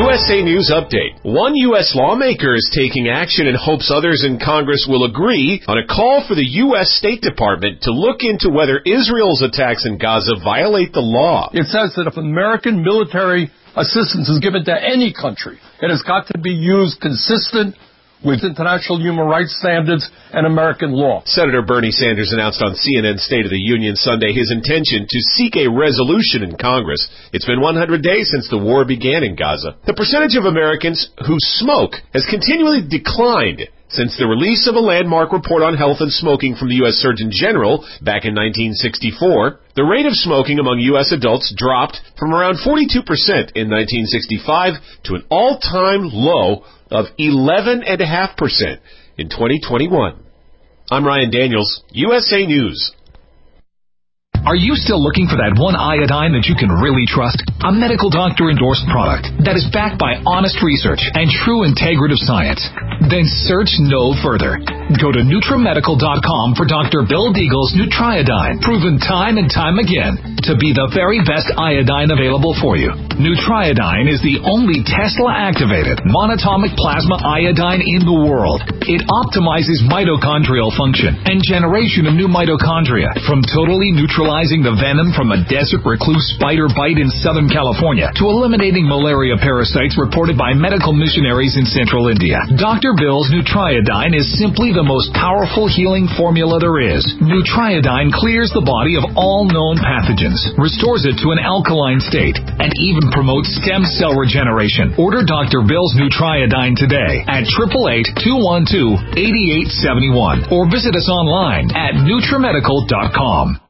USA News Update. One U.S. lawmaker is taking action and hopes others in Congress will agree on a call for the U.S. State Department to look into whether Israel's attacks in Gaza violate the law. It says that if American military assistance is given to any country, it has got to be used consistent with international human rights standards and American law. Senator Bernie Sanders announced on CNN State of the Union Sunday his intention to seek a resolution in Congress. It's been 100 days since the war began in Gaza. The percentage of Americans who smoke has continually declined since the release of a landmark report on health and smoking from the U.S. Surgeon General back in 1964. The rate of smoking among U.S. adults dropped from around 42% in 1965 to an all-time low of 11.5% in 2021. I'm Ryan Daniels, USA News. Are you still looking for that one iodine that you can really trust? A medical doctor-endorsed product that is backed by honest research and true integrative science? Then search no further. Go to NutriMedical.com for Dr. Bill Deagle's Nutriodine, proven time and time again to be the very best iodine available for you. Nutriodine is the only Tesla-activated monatomic plasma iodine in the world. It optimizes mitochondrial function and generation of new mitochondria from totally neutralizing the venom from a desert recluse spider bite in Southern California to eliminating malaria parasites reported by medical missionaries in Central India. Dr. Bill's Nutriodine is simply the most powerful healing formula there is. Nutriodine clears the body of all known pathogens, restores it to an alkaline state, and even promotes stem cell regeneration. Order Dr. Bill's Nutriodine today at 888-212-8871 or visit us online at NutriMedical.com.